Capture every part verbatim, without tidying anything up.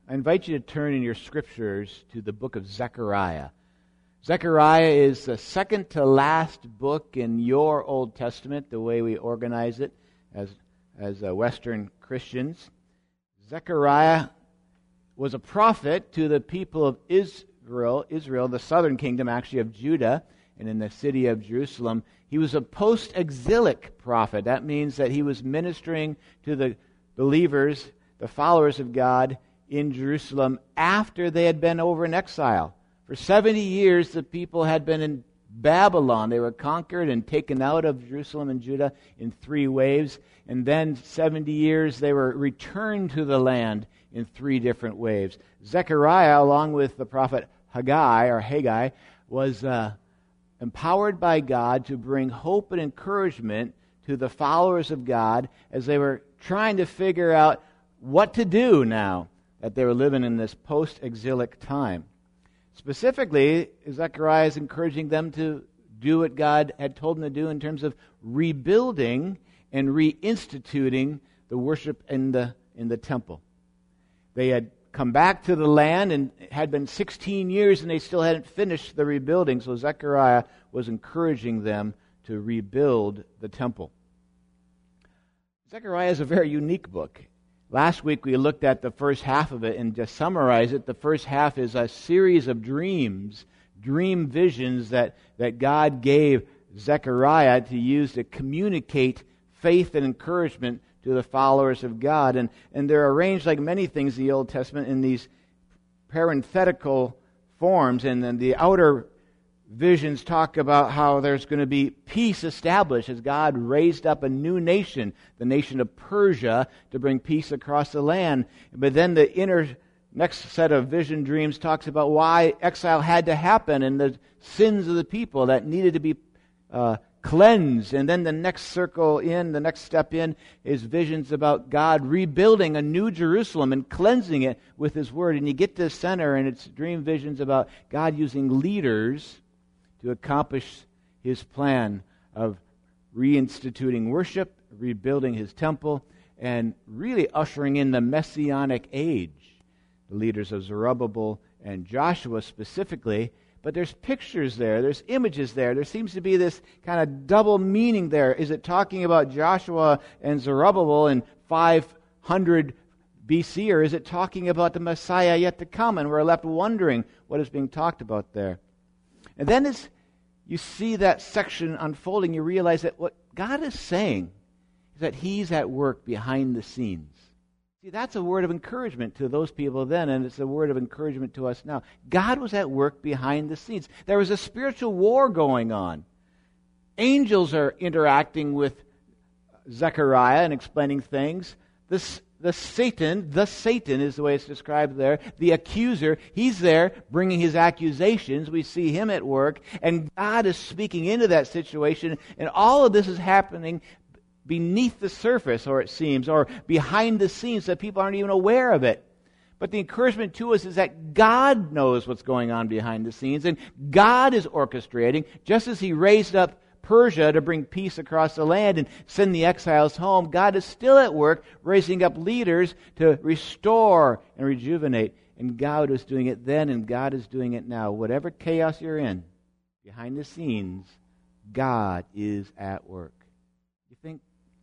I invite you to turn in your scriptures to the book of Zechariah. Zechariah is the second to last book in your Old Testament, the way we organize it as, as uh, Western Christians. Zechariah was a prophet to the people of Israel, Israel, the southern kingdom actually of Judah, and in the city of Jerusalem. He was a post-exilic prophet. That means that he was ministering to the believers, the followers of God, in Jerusalem after they had been over in exile. For seventy years, the people had been in Babylon. They were conquered and taken out of Jerusalem and Judah in three waves. And then seventy years, they were returned to the land in three different waves. Zechariah, along with the prophet Haggai, or Haggai, was uh, empowered by God to bring hope and encouragement to the followers of God as they were trying to figure out what to do now that they were living in this post-exilic time. Specifically, Zechariah is encouraging them to do what God had told them to do in terms of rebuilding and reinstituting the worship in the in the temple. They had come back to the land and it had been sixteen years and they still hadn't finished the rebuilding, so Zechariah was encouraging them to rebuild the temple. Zechariah is a very unique book. Last week we looked at the first half of it, and to summarize it, the first half is a series of dreams, dream visions that, that God gave Zechariah to use to communicate faith and encouragement to the followers of God. And, and they're arranged like many things in the Old Testament in these parenthetical forms, and then the outer visions talk about how there's going to be peace established as God raised up a new nation, the nation of Persia, to bring peace across the land. But then the inner next set of vision dreams talks about why exile had to happen and the sins of the people that needed to be uh, cleansed. And then the next circle in, the next step in, is visions about God rebuilding a new Jerusalem and cleansing it with His Word. And you get to the center, and it's dream visions about God using leaders to accomplish His plan of reinstituting worship, rebuilding His temple, and really ushering in the Messianic age. The leaders of Zerubbabel and Joshua specifically, but there's pictures there, there's images there. There seems to be this kind of double meaning there. Is it talking about Joshua and Zerubbabel in five hundred B C, or is it talking about the Messiah yet to come? And we're left wondering what is being talked about there. And then as you see that section unfolding, you realize that what God is saying is that He's at work behind the scenes. See, that's a word of encouragement to those people then, and it's a word of encouragement to us now. God was at work behind the scenes. There was a spiritual war going on. Angels are interacting with Zechariah and explaining things. This The Satan, the Satan is the way it's described there, the accuser, he's there bringing his accusations. We see him at work, and God is speaking into that situation, and all of this is happening beneath the surface, or it seems, or behind the scenes, that people aren't even aware of it. But the encouragement to us is that God knows what's going on behind the scenes, and God is orchestrating, just as He raised up Persia to bring peace across the land and send the exiles home. God is still at work raising up leaders to restore and rejuvenate. And God was doing it then, and God is doing it now. Whatever chaos you're in, behind the scenes, God is at work. You think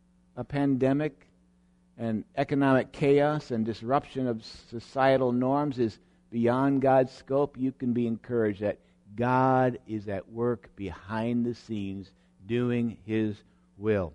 a pandemic and economic chaos and disruption of societal norms is beyond God's scope? You can be encouraged that God is at work behind the scenes doing His will.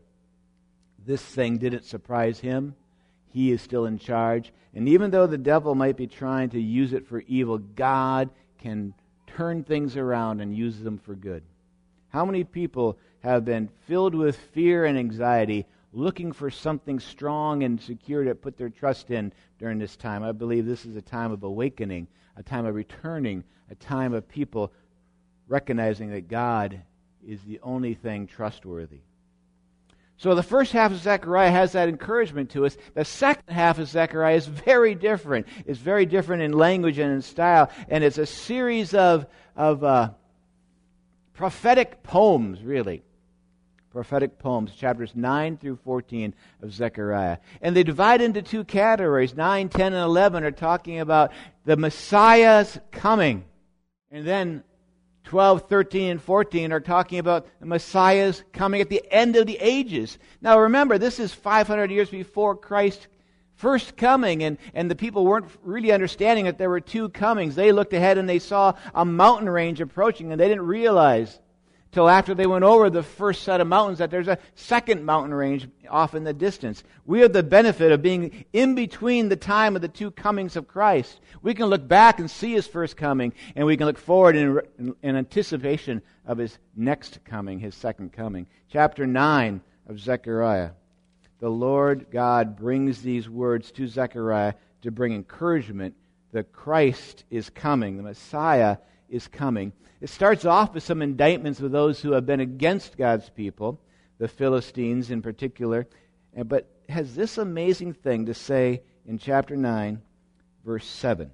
This thing didn't surprise Him. He is still in charge. And even though the devil might be trying to use it for evil, God can turn things around and use them for good. How many people have been filled with fear and anxiety, looking for something strong and secure to put their trust in during this time? I believe this is a time of awakening, a time of returning, a time of people recognizing that God is the only thing trustworthy. So the first half of Zechariah has that encouragement to us. The second half of Zechariah is very different. It's very different in language and in style, and it's a series of, of uh, prophetic poems, really. prophetic poems, chapters nine through fourteen of Zechariah. And they divide into two categories. nine, ten, and eleven are talking about the Messiah's coming. And then twelve, thirteen, and fourteen are talking about the Messiah's coming at the end of the ages. Now remember, this is five hundred years before Christ's first coming, and, and the people weren't really understanding that there were two comings. They looked ahead and they saw a mountain range approaching, and they didn't realize till after they went over the first set of mountains that there's a second mountain range off in the distance. We have the benefit of being in between the time of the two comings of Christ. We can look back and see His first coming, and we can look forward in, in, in anticipation of His next coming, His second coming. Chapter nine of Zechariah. The Lord God brings these words to Zechariah to bring encouragement. The Christ is coming. The Messiah is coming. It starts off with some indictments of those who have been against God's people, the Philistines in particular, but has this amazing thing to say in chapter nine, verse seven.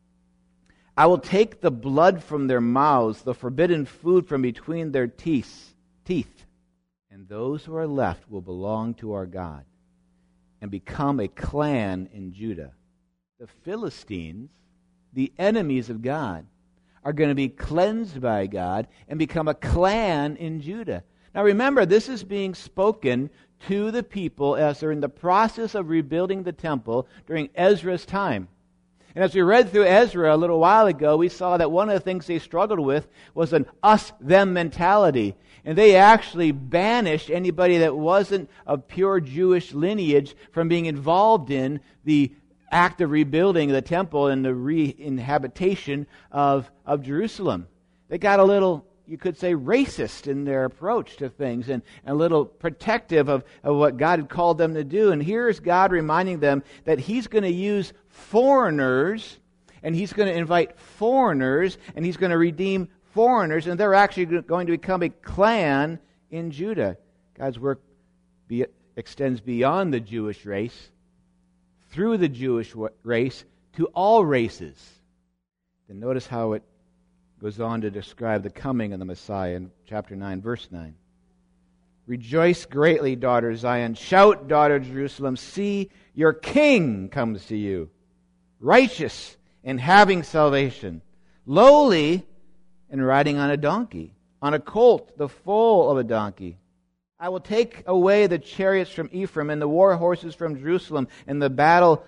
I will take the blood from their mouths, the forbidden food from between their teeth, teeth, and those who are left will belong to our God and become a clan in Judah. The Philistines, the enemies of God, are going to be cleansed by God and become a clan in Judah. Now remember, this is being spoken to the people as they're in the process of rebuilding the temple during Ezra's time. And as we read through Ezra a little while ago, we saw that one of the things they struggled with was an us-them mentality. And they actually banished anybody that wasn't of pure Jewish lineage from being involved in the act of rebuilding the temple and the re-inhabitation of, of Jerusalem. They got a little, you could say, racist in their approach to things and, and a little protective of, of what God had called them to do. And here's God reminding them that He's going to use foreigners, and He's going to invite foreigners, and He's going to redeem foreigners, and they're actually going to become a clan in Judah. God's work be, extends beyond the Jewish race, through the Jewish race, to all races. Then notice how it goes on to describe the coming of the Messiah in chapter nine, verse nine. Rejoice greatly, daughter Zion. Shout, daughter Jerusalem. See, your king comes to you, righteous and having salvation, lowly and riding on a donkey, on a colt, the foal of a donkey. I will take away the chariots from Ephraim and the war horses from Jerusalem, and the battle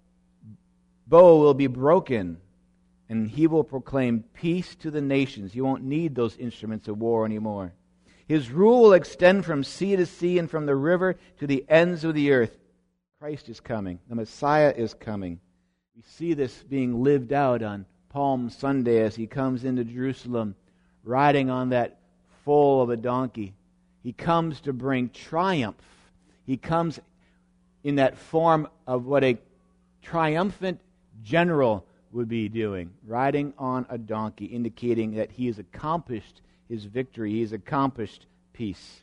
bow will be broken, and he will proclaim peace to the nations. You won't need those instruments of war anymore. His rule will extend from sea to sea and from the river to the ends of the earth. Christ is coming. The Messiah is coming. We see this being lived out on Palm Sunday as He comes into Jerusalem riding on that foal of a donkey. He comes to bring triumph. He comes in that form of what a triumphant general would be doing, riding on a donkey, indicating that He has accomplished His victory. He has accomplished peace.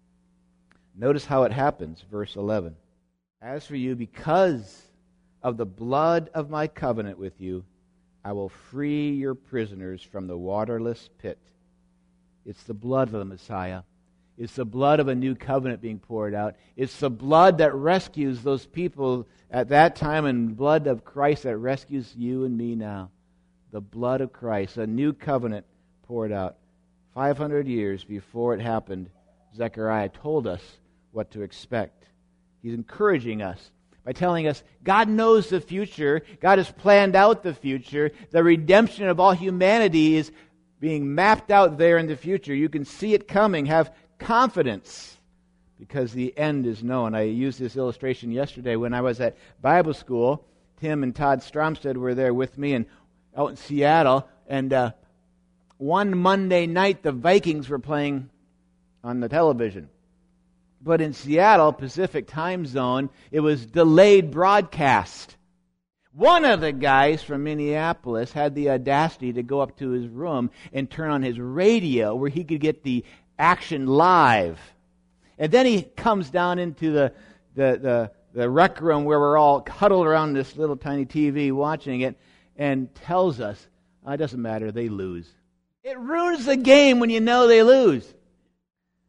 Notice how it happens, verse eleven. As for you, because of the blood of my covenant with you, I will free your prisoners from the waterless pit. It's the blood of the Messiah. It's the blood of a new covenant being poured out. It's the blood that rescues those people at that time, and the blood of Christ that rescues you and me now. The blood of Christ, a new covenant poured out. five hundred years before it happened, Zechariah told us what to expect. He's encouraging us by telling us God knows the future. God has planned out the future. The redemption of all humanity is being mapped out there in the future. You can see it coming. Have confidence because the end is known. I used this illustration yesterday when I was at Bible school. Tim and Todd Stromstead were there with me and out in Seattle. And uh, one Monday night, the Vikings were playing on the television. But in Seattle, Pacific time zone, it was delayed broadcast. One of the guys from Minneapolis had the audacity to go up to his room and turn on his radio where he could get the action live. And then he comes down into the, the, the, the rec room where we're all huddled around this little tiny T V watching it and tells us, oh, it doesn't matter, they lose. It ruins the game when you know they lose.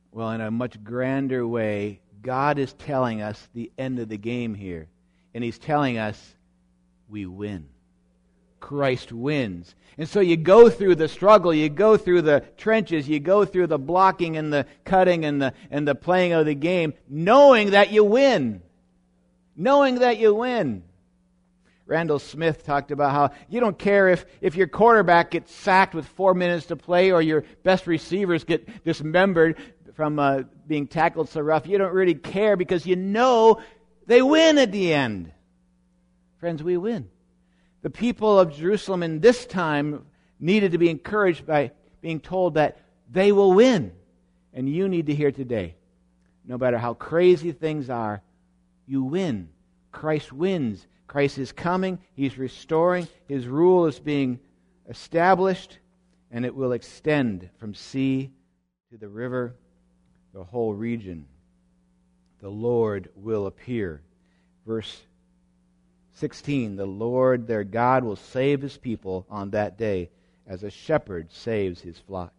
Well, in a much grander way, God is telling us the end of the game here. And He's telling us we win. Christ wins. And so you go through the struggle, you go through the trenches, you go through the blocking and the cutting and the and the playing of the game, knowing that you win. Knowing that you win. Randall Smith talked about how you don't care if, if your quarterback gets sacked with four minutes to play or your best receivers get dismembered from uh, being tackled so rough. You don't really care because you know they win at the end. Friends, we win. The people of Jerusalem in this time needed to be encouraged by being told that they will win. And you need to hear today, no matter how crazy things are, you win. Christ wins. Christ is coming. He's restoring. His rule is being established, and it will extend from sea to the river, the whole region. The Lord will appear. Verse sixteen, the Lord their God will save His people on that day as a shepherd saves his flock.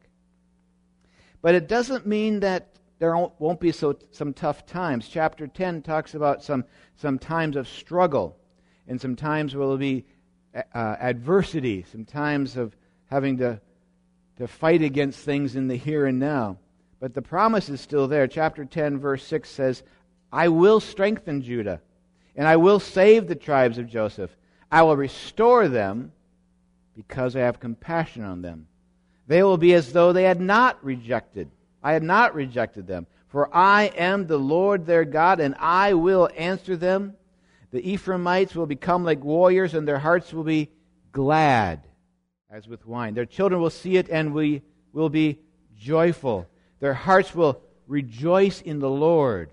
But it doesn't mean that there won't be so, some tough times. Chapter ten talks about some, some times of struggle and some times where there will be uh, adversity, some times of having to, to fight against things in the here and now. But the promise is still there. Chapter ten, verse six says, I will strengthen Judah, and I will save the tribes of Joseph. I will restore them because I have compassion on them. They will be as though they had not rejected. I had not rejected them. For I am the Lord their God, and I will answer them. The Ephraimites will become like warriors, and their hearts will be glad as with wine. Their children will see it, and we will be joyful. Their hearts will rejoice in the Lord.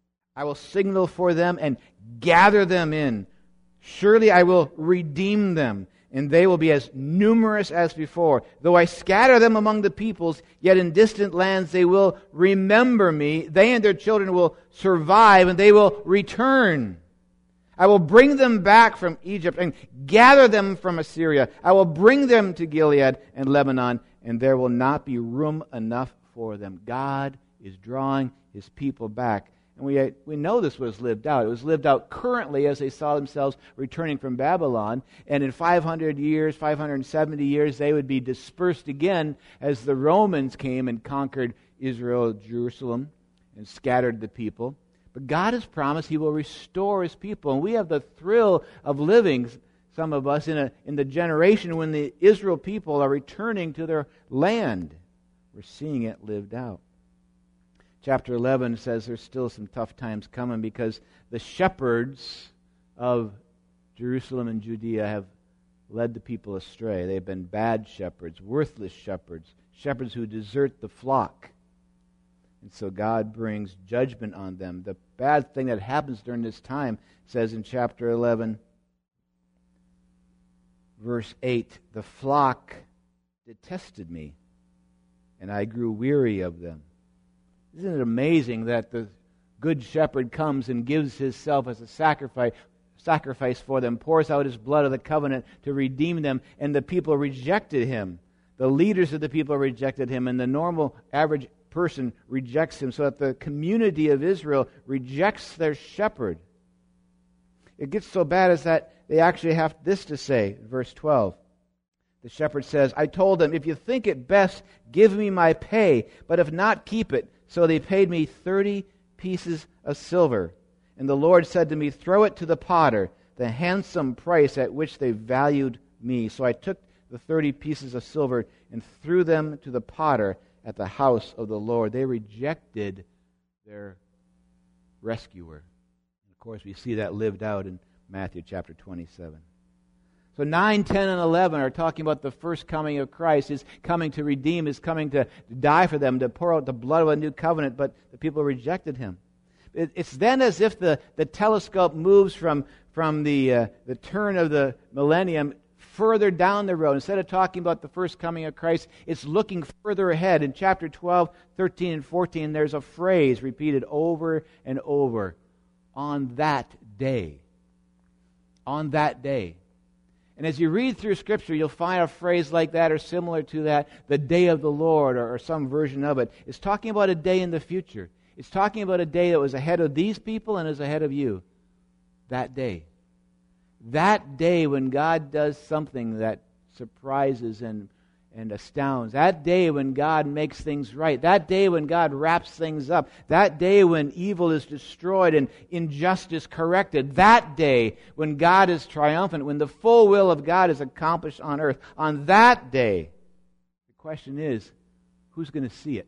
I will signal for them and gather them in. Surely I will redeem them, and they will be as numerous as before. Though I scatter them among the peoples, yet in distant lands they will remember me. They and their children will survive, and they will return. I will bring them back from Egypt and gather them from Assyria. I will bring them to Gilead and Lebanon, and there will not be room enough for them. God is drawing His people back. And we we know this was lived out. It was lived out currently as they saw themselves returning from Babylon. And in five hundred years, five hundred seventy years, they would be dispersed again as the Romans came and conquered Israel, Jerusalem, and scattered the people. But God has promised He will restore His people. And we have the thrill of living, some of us, in, a, in the generation when the Israel people are returning to their land. We're seeing it lived out. Chapter eleven says there's still some tough times coming because the shepherds of Jerusalem and Judea have led the people astray. They've been bad shepherds, worthless shepherds, shepherds who desert the flock. And so God brings judgment on them. The bad thing that happens during this time says in chapter eleven, verse eight, the flock detested me, and I grew weary of them. Isn't it amazing that the good shepherd comes and gives himself as a sacrifice, sacrifice for them, pours out his blood of the covenant to redeem them, and the people rejected him. The leaders of the people rejected him, and the normal average person rejects him, so that the community of Israel rejects their shepherd. It gets so bad as that they actually have this to say, verse twelve. The shepherd says, I told them, if you think it best, give me my pay, but if not, keep it. So they paid me thirty pieces of silver. And the Lord said to me, throw it to the potter, the handsome price at which they valued me. So I took the thirty pieces of silver and threw them to the potter at the house of the Lord. They rejected their rescuer. And of course, we see that lived out in Matthew chapter twenty-seven. So nine, ten, and eleven are talking about the first coming of Christ. He's coming to redeem. He's coming to die for them, to pour out the blood of a new covenant, but the people rejected Him. It's then as if the, the telescope moves from, from the, uh, the turn of the millennium further down the road. Instead of talking about the first coming of Christ, it's looking further ahead. In chapter twelve, thirteen, and fourteen, there's a phrase repeated over and over. On that day. On that day. And as you read through Scripture, you'll find a phrase like that or similar to that, the day of the Lord, or, or some version of it. It's talking about a day in the future. It's talking about a day that was ahead of these people and is ahead of you. That day. That day when God does something that surprises and, and astounds. That day when God makes things right. That day when God wraps things up. That day when evil is destroyed and injustice corrected. That day when God is triumphant, when the full will of God is accomplished on earth. On that day, the question is, who's going to see it?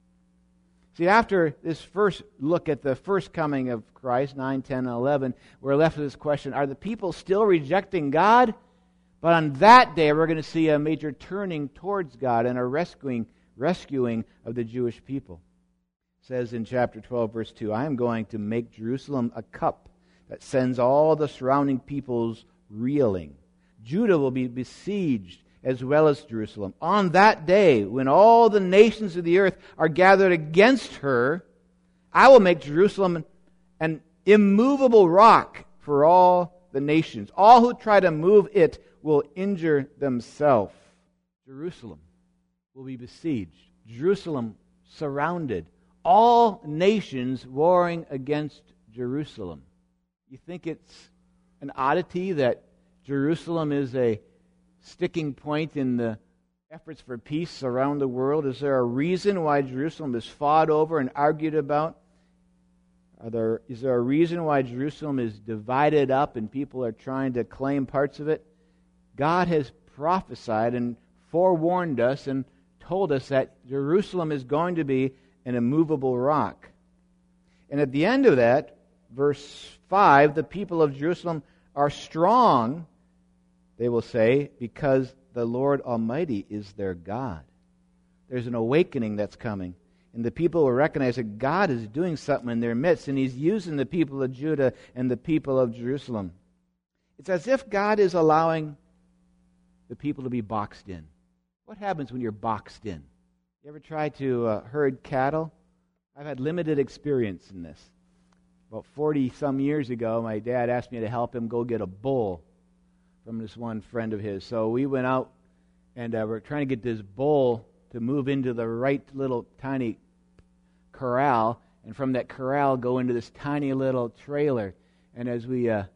See, after this first look at the first coming of Christ, nine, ten, and eleven, we're left with this question, are the people still rejecting God? But on that day, we're going to see a major turning towards God and a rescuing, rescuing of the Jewish people. It says in chapter twelve, verse two, I am going to make Jerusalem a cup that sends all the surrounding peoples reeling. Judah will be besieged as well as Jerusalem. On that day, when all the nations of the earth are gathered against her, I will make Jerusalem an immovable rock for all the nations. All who try to move it will injure themselves. Jerusalem will be besieged. Jerusalem surrounded. All nations warring against Jerusalem. You think it's an oddity that Jerusalem is a sticking point in the efforts for peace around the world? Is there a reason why Jerusalem is fought over and argued about? Are there, is there a reason why Jerusalem is divided up and people are trying to claim parts of it? God has prophesied and forewarned us and told us that Jerusalem is going to be an immovable rock. And at the end of that, verse five, the people of Jerusalem are strong, they will say, because the Lord Almighty is their God. There's an awakening that's coming. And the people will recognize that God is doing something in their midst, and He's using the people of Judah and the people of Jerusalem. It's as if God is allowing the people to be boxed in. What happens when you're boxed in? You ever try to uh, herd cattle? I've had limited experience in this. About forty-some years ago, my dad asked me to help him go get a bull from this one friend of his. So we went out and uh, we're trying to get this bull to move into the right little tiny corral, and from that corral go into this tiny little trailer. And as we, uh,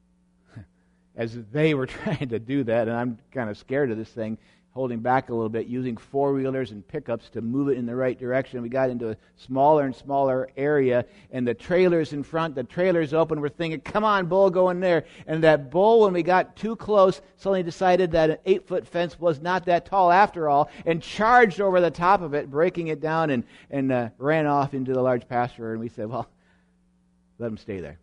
as they were trying to do that, and I'm kind of scared of this thing, holding back a little bit, using four-wheelers and pickups to move it in the right direction. We got into a smaller and smaller area, and the trailer's in front, the trailer's open. We're thinking, come on, bull, go in there. And that bull, when we got too close, suddenly decided that an eight-foot fence was not that tall after all, and charged over the top of it, breaking it down, and, and uh, ran off into the large pasture. And we said, well, let him stay there.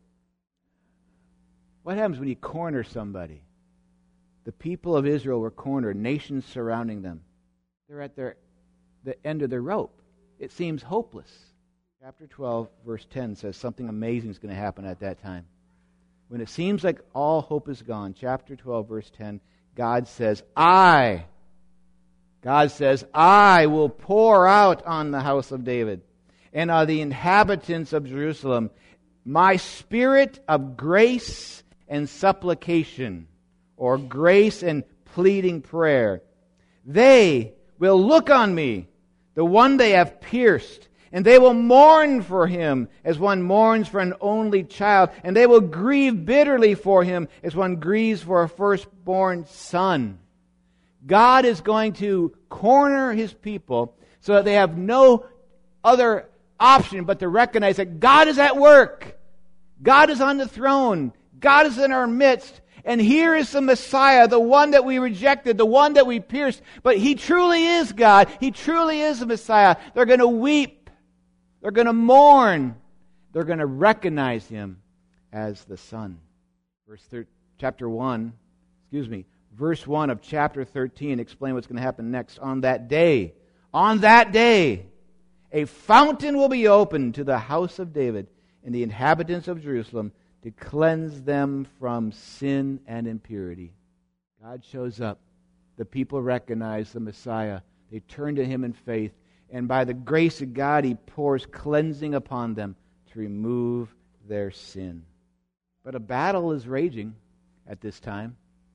What happens when you corner somebody? The people of Israel were cornered, nations surrounding them. They're at their the end of their rope. It seems hopeless. Chapter twelve, verse ten says something amazing is going to happen at that time. When it seems like all hope is gone, chapter twelve, verse ten, God says, I, God says, I will pour out on the house of David and on the inhabitants of Jerusalem my spirit of grace and supplication, or grace and pleading prayer. They will look on me, the one they have pierced, and they will mourn for him as one mourns for an only child, and they will grieve bitterly for him as one grieves for a firstborn son. God is going to corner His people so that they have no other option but to recognize that God is at work. God is on the throne. God is in our midst. And here is the Messiah, the one that we rejected, the one that we pierced. But He truly is God. He truly is the Messiah. They're going to weep. They're going to mourn. They're going to recognize Him as the Son. Verse thir- chapter one, excuse me, verse one of chapter thirteen explain what's going to happen next. On that day, on that day, a fountain will be opened to the house of David and the inhabitants of Jerusalem, to cleanse them from sin and impurity. God shows up. The people recognize the Messiah. They turn to Him in faith. And by the grace of God, He pours cleansing upon them to remove their sin. But a battle is raging at this time.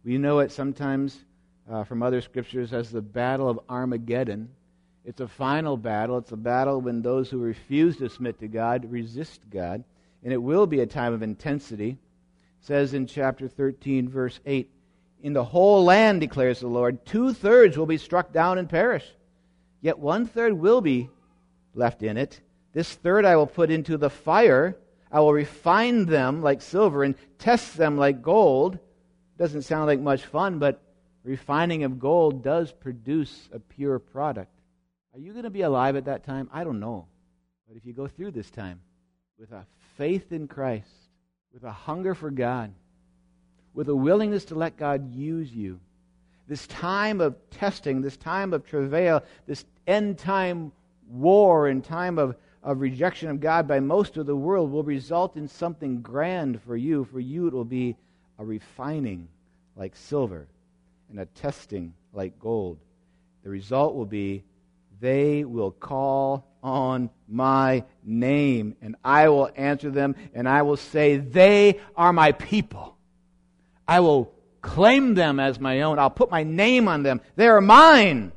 We know it sometimes uh, from other scriptures as the Battle of Armageddon. It's a final battle. It's a battle when those who refuse to submit to God resist God. And it will be a time of intensity. It says in chapter thirteen, verse eight, "In the whole land, declares the Lord, two-thirds will be struck down and perish. Yet one-third will be left in it. This third I will put into the fire. I will refine them like silver and test them like gold." Doesn't sound like much fun, but refining of gold does produce a pure product. Are you going to be alive at that time? I don't know. But if you go through this time with a faith in Christ, with a hunger for God, with a willingness to let God use you, this time of testing, this time of travail, this end-time war and time of, of rejection of God by most of the world will result in something grand for you. For you it will be a refining like silver and a testing like gold. The result will be, they will call on my name, and I will answer them, and I will say, they are my people. I will claim them as my own. I'll put my name on them. They are mine.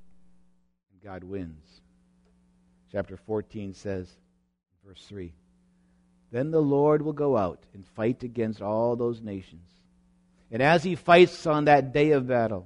And God wins. Chapter fourteen says, verse three, "Then the Lord will go out and fight against all those nations. And as he fights on that day of battle,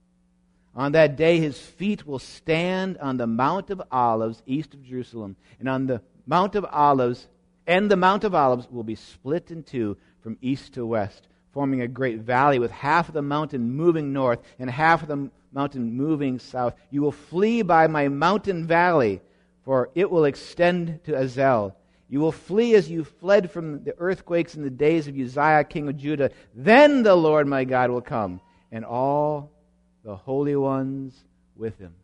on that day his feet will stand on the Mount of Olives east of Jerusalem. And on the Mount of Olives, and the Mount of Olives will be split in two from east to west, forming a great valley with half of the mountain moving north and half of the mountain moving south. You will flee by my mountain valley, for it will extend to Azel. You will flee as you fled from the earthquakes in the days of Uzziah, king of Judah. Then the Lord my God will come, and all the holy ones with him."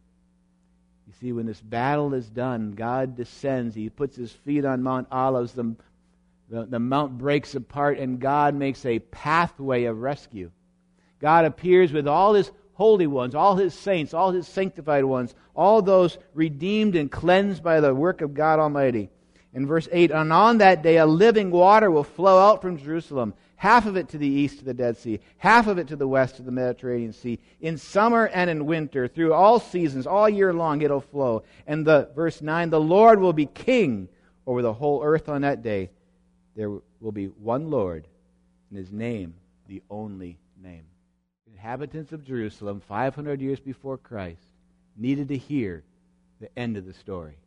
You see, when this battle is done, God descends. He puts his feet on Mount Olives. The, the, the mount breaks apart, and God makes a pathway of rescue. God appears with all his holy ones, all his saints, all his sanctified ones, all those redeemed and cleansed by the work of God Almighty. In verse eight, "And on that day a living water will flow out from Jerusalem, half of it to the east to the Dead Sea, half of it to the west to the Mediterranean Sea. In summer and in winter, through all seasons, all year long it'll flow." And the verse nine, "The Lord will be king over the whole earth on that day. There will be one Lord, and his name the only name." The inhabitants of Jerusalem, five hundred years before Christ, needed to hear the end of the story.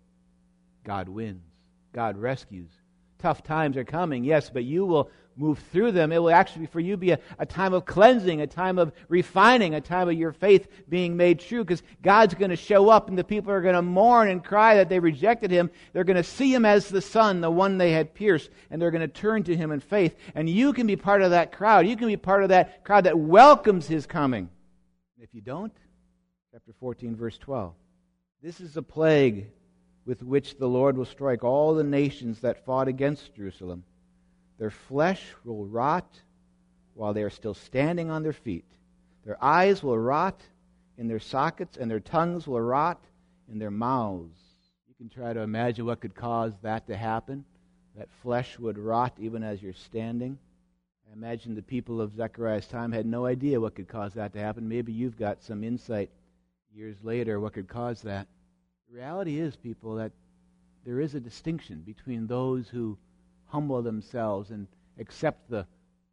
God wins. God rescues. Tough times are coming, yes, but you will move through them. It will actually, for you, be a, a time of cleansing, a time of refining, a time of your faith being made true, because God's going to show up and the people are going to mourn and cry that they rejected him. They're going to see him as the Son, the one they had pierced, and they're going to turn to him in faith. And you can be part of that crowd. You can be part of that crowd that welcomes his coming. If you don't, chapter fourteen, verse twelve, "This is a plague with which the Lord will strike all the nations that fought against Jerusalem. Their flesh will rot while they are still standing on their feet. Their eyes will rot in their sockets, and their tongues will rot in their mouths." You can try to imagine what could cause that to happen. That flesh would rot even as you're standing. I imagine the people of Zechariah's time had no idea what could cause that to happen. Maybe you've got some insight years later what could cause that. The reality is, people, that there is a distinction between those who humble themselves and accept the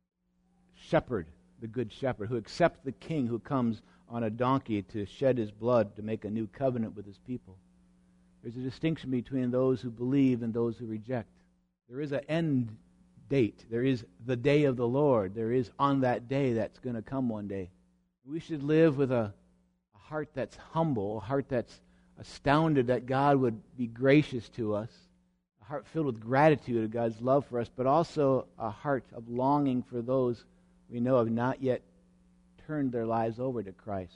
shepherd, the good shepherd, who accept the king who comes on a donkey to shed his blood to make a new covenant with his people. There's a distinction between those who believe and those who reject. There is an end date. There is the day of the Lord. There is on that day that's going to come one day. We should live with a, a heart that's humble, a heart that's astounded that God would be gracious to us, a heart filled with gratitude of God's love for us, but also a heart of longing for those we know have not yet turned their lives over to Christ.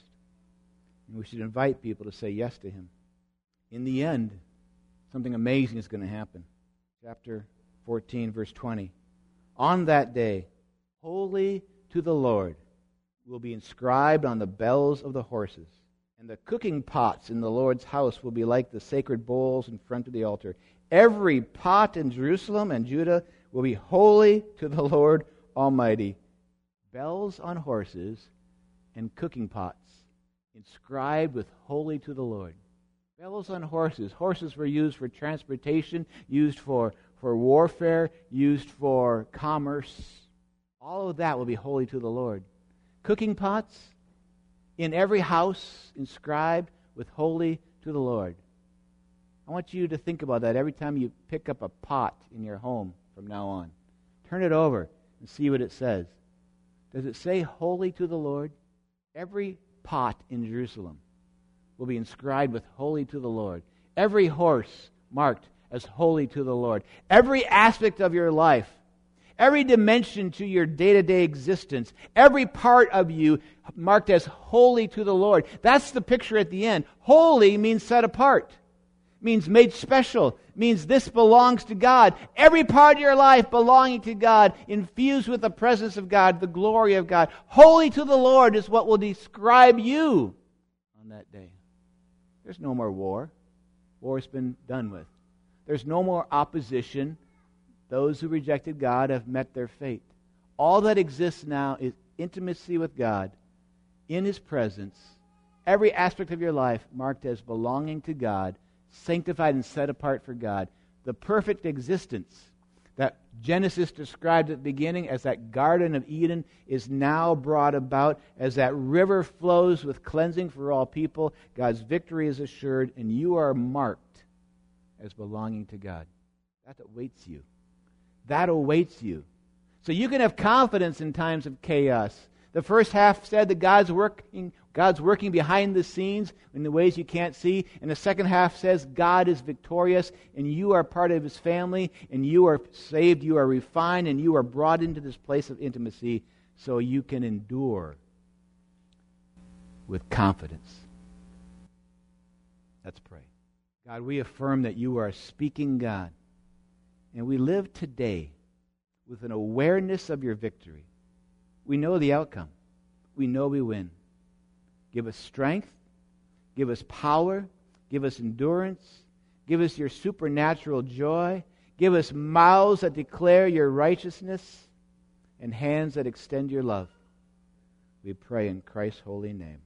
And we should invite people to say yes to him. In the end, something amazing is going to happen. Chapter fourteen, verse twenty. "On that day, holy to the Lord will be inscribed on the bells of the horses. And the cooking pots in the Lord's house will be like the sacred bowls in front of the altar. Every pot in Jerusalem and Judah will be holy to the Lord Almighty. bells on horses, and cooking pots, inscribed with holy to the Lord. Bells on horses. Horses were used for transportation, used for, for warfare, used for commerce. All of that will be holy to the Lord. Cooking pots, in every house, inscribed with holy to the Lord. I want you to think about that every time you pick up a pot in your home from now on. Turn it over and see what it says. Does it say holy to the Lord? Every pot in Jerusalem will be inscribed with holy to the Lord. Every horse marked as holy to the Lord. Every aspect of your life, every dimension to your day-to-day existence, every part of you marked as holy to the Lord. That's the picture at the end. Holy means set apart, means made special, means this belongs to God. Every part of your life belonging to God, infused with the presence of God, the glory of God. Holy to the Lord is what will describe you on that day. There's no more war. War's been done with. There's no more opposition. Those who rejected God have met their fate. All that exists now is intimacy with God, in His presence, every aspect of your life marked as belonging to God, sanctified and set apart for God. The perfect existence that Genesis described at the beginning as that Garden of Eden is now brought about as that river flows with cleansing for all people. God's victory is assured, and you are marked as belonging to God. That awaits you. That awaits you. So you can have confidence in times of chaos. The first half said that God's working, God's working behind the scenes in the ways you can't see. And the second half says God is victorious and you are part of His family and you are saved, you are refined, and you are brought into this place of intimacy so you can endure with confidence. Let's pray. God, we affirm that you are a speaking God. And we live today with an awareness of your victory. We know the outcome. We know we win. Give us strength. Give us power. Give us endurance. Give us your supernatural joy. Give us mouths that declare your righteousness and hands that extend your love. We pray in Christ's holy name.